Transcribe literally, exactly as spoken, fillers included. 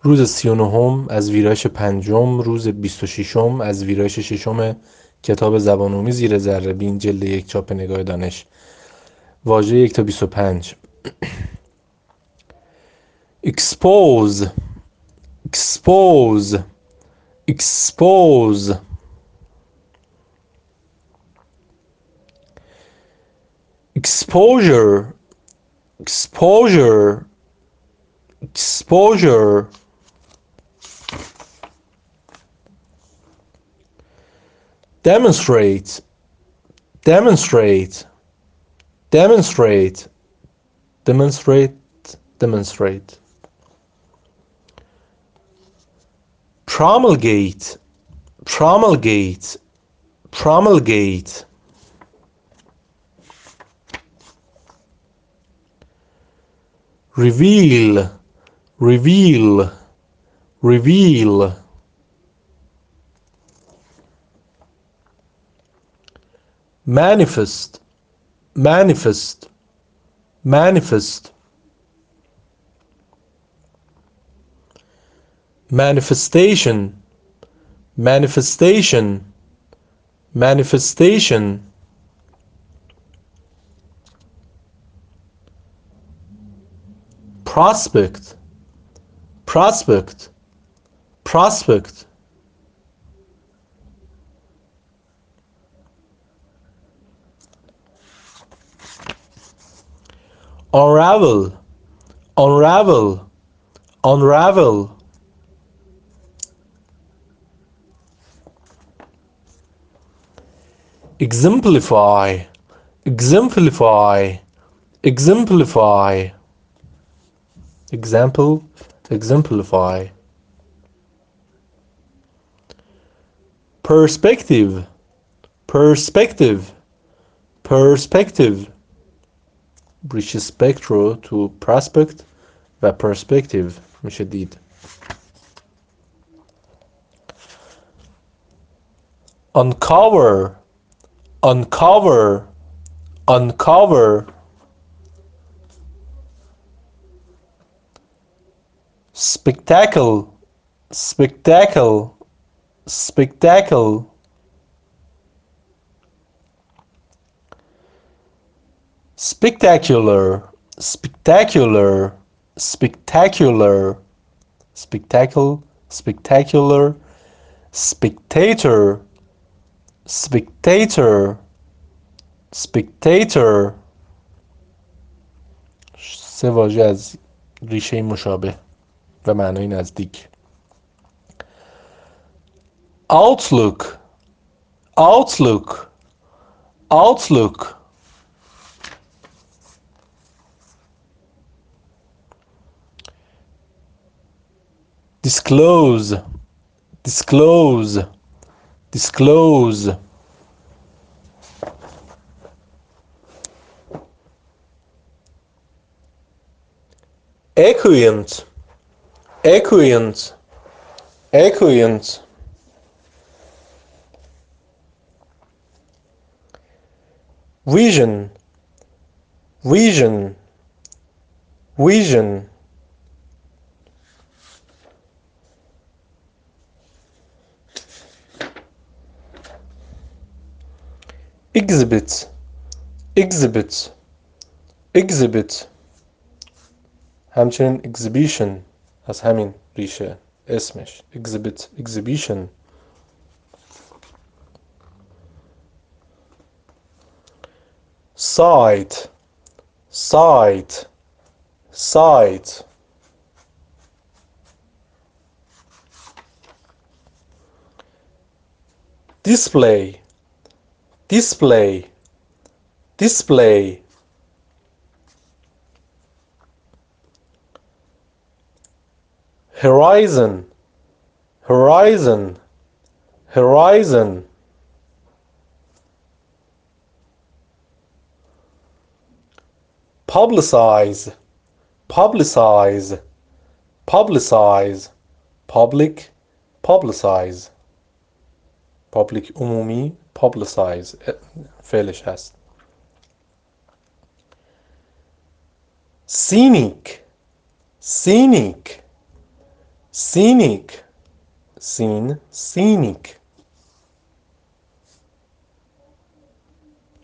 روز سی و نهم از ویرایش پنجم، روز بیست و ششم از ویرایش ششم کتاب زبان عمومی زیر ذره بین، جلد یک، چاپ نگاه دانش. واژه یک تا بیست و پنج. expose expose expose exposure exposure exposure demonstrate demonstrate demonstrate demonstrate demonstrate promulgate promulgate promulgate reveal reveal reveal manifest manifest manifest manifestation manifestation manifestation prospect prospect prospect unravel unravel unravel exemplify exemplify exemplify example exemplify perspective perspective perspective ریشه سپکترو تو پراسپکت و پرسپکتیو میشه دید. uncover uncover uncover spectacle spectacle spectacle spectacular spectacular spectacular spectacle spectacular spectator spectator spectator سه واژه از ریشه مشابه و معنای نزدیک. outlook outlook outlook disclose disclose disclose equiant equiant equiant vision vision vision exhibit exhibit exhibit همچنین exhibition از همین ریشه اسمش exhibit exhibition site site site display display display horizon horizon horizon publicize publicize publicize public publicize public عمومی publicize فعلش هست. scenic scenic سینیک. سین سینیک.